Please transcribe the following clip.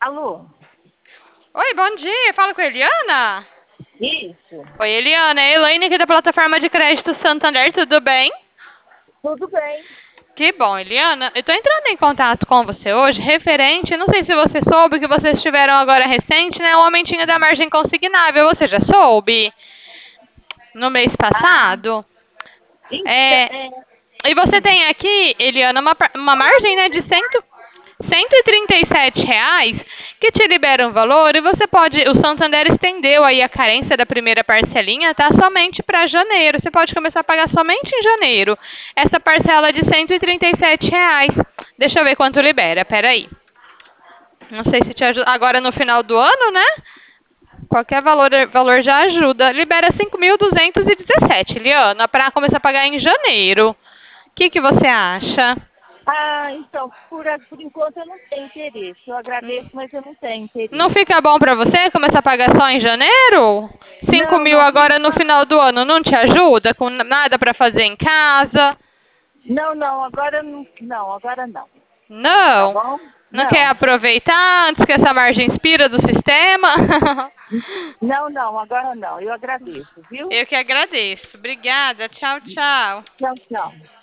Alô? Oi, bom dia. Fala com a Eliana? Isso. Oi, Eliana. É a Elaine aqui da plataforma de crédito Santander. Tudo bem? Tudo bem. Que bom, Eliana. Eu tô entrando em contato com você hoje, referente, não sei se você soube que vocês tiveram agora recente, né, o aumentinho da margem consignável. Você já soube? No mês Ah, passado? então, É, e você tem aqui, Eliana, uma margem, né, de R$ 137 que te libera um valor e você pode, o Santander estendeu aí a carência da primeira parcelinha, tá? Somente para janeiro. Você pode começar a pagar somente em janeiro. Essa parcela de R$ 137. Deixa eu ver quanto libera, peraí. Não sei se te ajuda. Agora no final do ano, né? Qualquer valor já ajuda. Libera 5.217, Liana, para começar a pagar em janeiro. O que você acha? então, por enquanto eu não tenho interesse. Eu agradeço, mas eu não tenho Não interesse. fica bom pra você começar a pagar só em janeiro? 5 Não, mil não, por agora no enquanto. final do ano não te ajuda com nada pra fazer em casa? Não, não, agora não, não, agora não. Tá Não? bom? Não quer Não. aproveitar antes que essa margem expira do sistema? Não, não, agora não. Eu agradeço, viu? Eu que agradeço. Obrigada. Tchau, tchau. Tchau, tchau.